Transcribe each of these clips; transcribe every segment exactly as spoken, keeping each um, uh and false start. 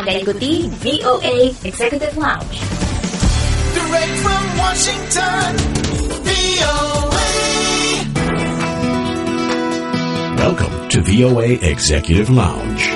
Anda ikuti V O A Executive Lounge. Direct from Washington, V O A. Welcome to V O A Executive Lounge.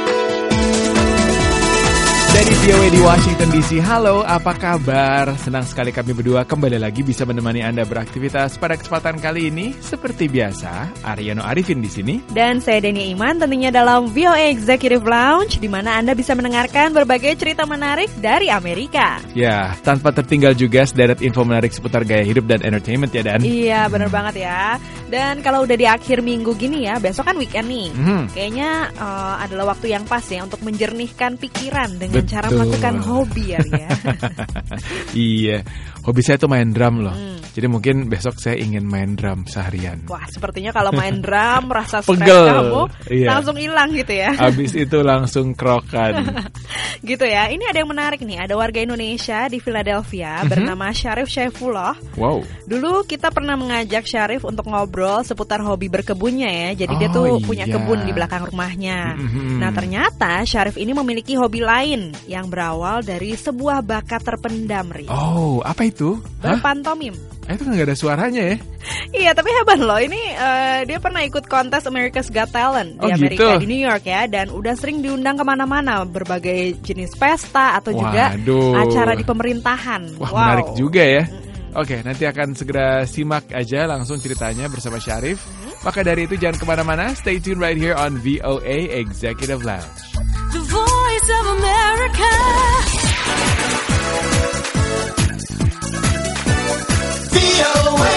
Dari V O A di Washington D C, halo, apa kabar? Senang sekali kami berdua kembali lagi bisa menemani Anda beraktivitas pada kesempatan kali ini. Seperti biasa, Ariano Arifin di sini. Dan saya Denia Iman, tentunya dalam V O A Executive Lounge, di mana Anda bisa mendengarkan berbagai cerita menarik dari Amerika. Ya, tanpa tertinggal juga sederet info menarik seputar gaya hidup dan entertainment ya, Dan? Iya, benar banget ya. Dan kalau udah di akhir minggu gini ya, besok kan weekend nih. Mm-hmm. Kayaknya uh, adalah waktu yang pas ya untuk menjernihkan pikiran dengan Betul. cara melakukan hobi ya, ya. Iya, hobi saya tuh main drum loh. Hmm. Jadi mungkin besok saya ingin main drum seharian. Wah, sepertinya kalau main drum rasa stres Pegel. kamu Iya. langsung hilang gitu ya. Habis itu langsung krokan. Gitu ya. Ini ada yang menarik nih. Ada warga Indonesia di Philadelphia mm-hmm. bernama Syarif Syaifullah. Wow. Dulu kita pernah mengajak Syarif untuk ngobrol seputar hobi berkebunnya ya. Jadi oh, dia tuh iya. punya kebun di belakang rumahnya. Mm-hmm. Nah, ternyata Syarif ini memiliki hobi lain yang berawal dari sebuah bakat terpendam, Ri. Oh, apa itu? Hah? Berpantomim. Eh, itu nggak ada suaranya ya? Iya, tapi hebat loh. Ini uh, dia pernah ikut kontes America's Got Talent di Oh, Amerika, gitu? di New York ya. Dan udah sering diundang kemana-mana, berbagai jenis pesta atau juga Waduh. acara di pemerintahan. Wah, wow. menarik juga ya. Oke, nanti akan segera simak aja langsung ceritanya bersama Syarif. Maka dari itu jangan kemana-mana, stay tune right here on V O A Executive Lounge. The Voice of America. V O A.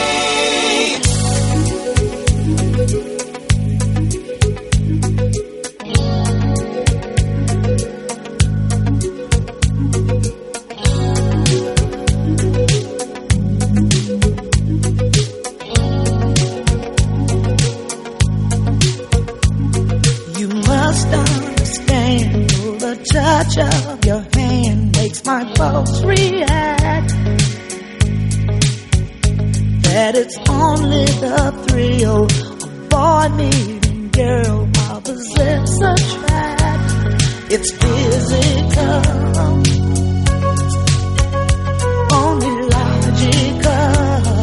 You must understand the touch of your hand makes my pulse react. That it's only the thrill of boy meeting girl opposites attract. It's physical, only logical.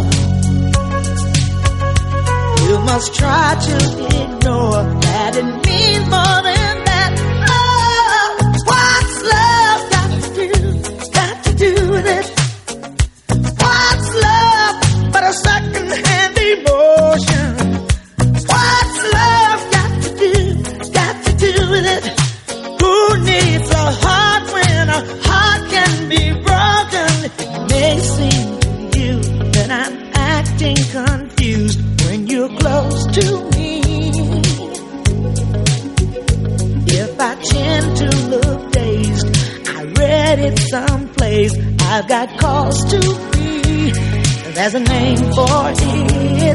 You must try to ignore that it means more than that. Oh, what's love got to do? Got to do with it. What's love but a second-hand emotion? What's love got to do? Got to do with it. Who needs a heart when a heart can be broken? It may seem to you that I'm acting confused when you're close to me. If I tend to look dazed, I read it someplace. I've got cause to be. There's a name for it.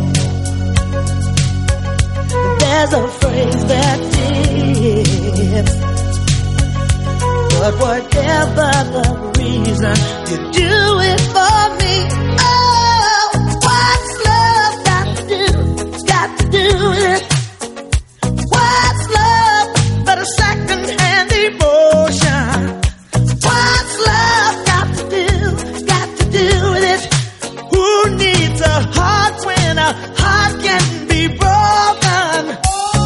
There's a phrase that fits. But whatever the reason, you do it for me. Oh, what's love got to do? Got to do with it. What's love but a second-hand emotion? What's love got to do? Got to do with it. Who needs a heart when a heart can be broken?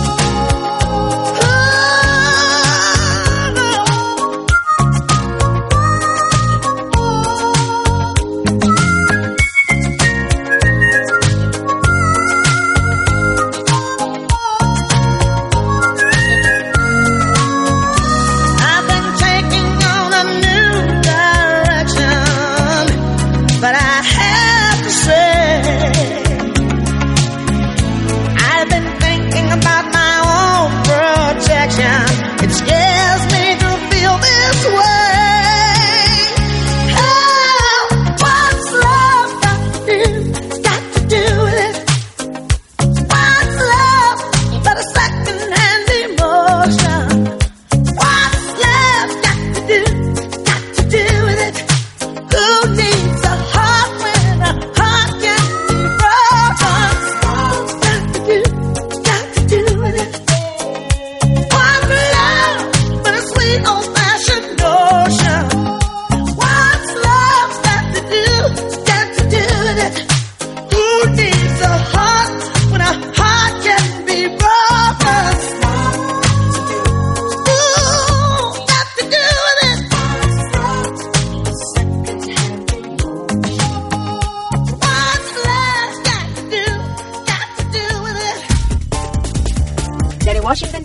I've been taking on a new direction, but I have to say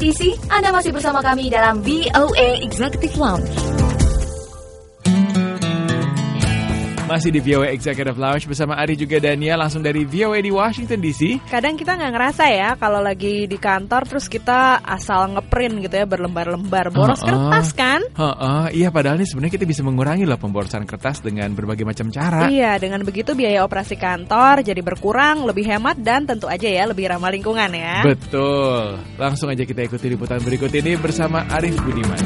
D C, Anda masih bersama kami dalam V O A Executive Lounge. Masih di V O A Executive Lounge bersama Ari juga Dania, langsung dari V O A di Washington D C. Kadang kita nggak ngerasa ya kalau lagi di kantor terus kita asal ngeprint gitu ya berlembar-lembar boros uh-uh. kertas kan? Uh-uh. Iya, padahal nih sebenarnya kita bisa mengurangi loh pemborosan kertas dengan berbagai macam cara. Iya, dengan begitu biaya operasi kantor jadi berkurang, lebih hemat dan tentu aja ya lebih ramah lingkungan ya. Betul. Langsung aja kita ikuti liputan berikut ini bersama Arif Budiman.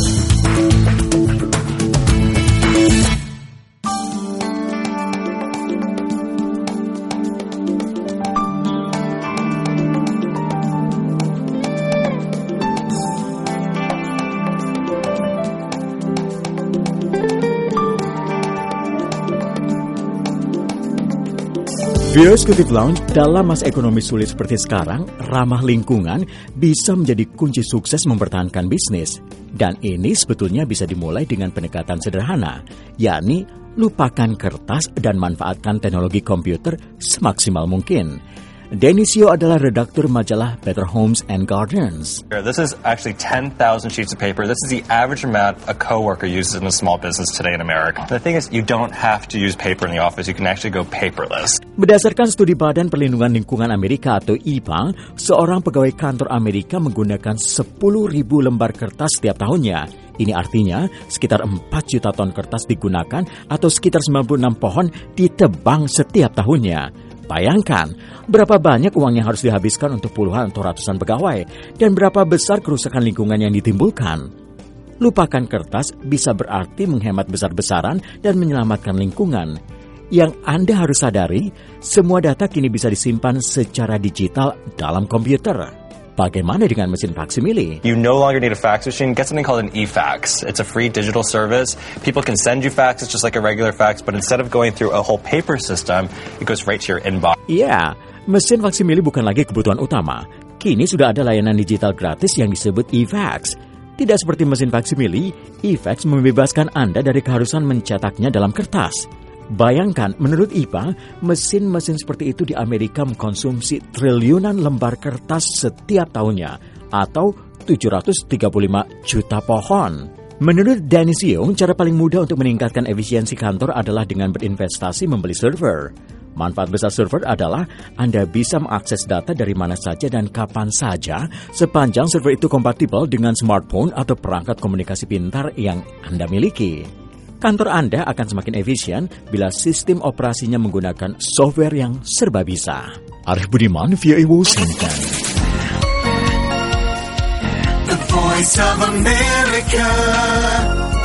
V O A Executive Lounge dalam masa ekonomi sulit seperti sekarang, ramah lingkungan bisa menjadi kunci sukses mempertahankan bisnis. Dan ini sebetulnya bisa dimulai dengan pendekatan sederhana, yakni lupakan kertas dan manfaatkan teknologi komputer semaksimal mungkin. Denisio adalah redaktur majalah Better Homes and Gardens. This is actually ten thousand sheets of paper. This is the average amount a coworker uses in a small business today in America. The thing is, you don't have to use paper in the office. You can actually go paperless. Berdasarkan studi Badan Perlindungan Lingkungan Amerika atau I P A, seorang pegawai kantor Amerika menggunakan sepuluh ribu lembar kertas setiap tahunnya. Ini artinya sekitar empat juta ton kertas digunakan atau sekitar sembilan puluh enam pohon ditebang setiap tahunnya. Bayangkan, berapa banyak uang yang harus dihabiskan untuk puluhan atau ratusan pegawai dan berapa besar kerusakan lingkungan yang ditimbulkan. Lupakan kertas bisa berarti menghemat besar-besaran dan menyelamatkan lingkungan. Yang Anda harus sadari, semua data kini bisa disimpan secara digital dalam komputer. Bagaimana dengan mesin faksimile? You no longer need a fax machine. Get something called an e-fax. It's a free digital service. People can send you faxes just like a regular fax, but instead of going through a whole paper system, it goes right to your inbox. Iya, mesin faksimile bukan lagi kebutuhan utama. Kini sudah ada layanan digital gratis yang disebut e-fax. Tidak seperti mesin faksimile, e-fax membebaskan Anda dari keharusan mencetaknya dalam kertas. Bayangkan, menurut I P A, mesin-mesin seperti itu di Amerika mengkonsumsi triliunan lembar kertas setiap tahunnya, atau tujuh ratus tiga puluh lima juta pohon. Menurut Denisio, cara paling mudah untuk meningkatkan efisiensi kantor adalah dengan berinvestasi membeli server. Manfaat besar server adalah Anda bisa mengakses data dari mana saja dan kapan saja, sepanjang server itu kompatibel dengan smartphone atau perangkat komunikasi pintar yang Anda miliki. Kantor Anda akan semakin efisien bila sistem operasinya menggunakan software yang serba bisa. Arif Budiman, V O A Washington. The Voice of America.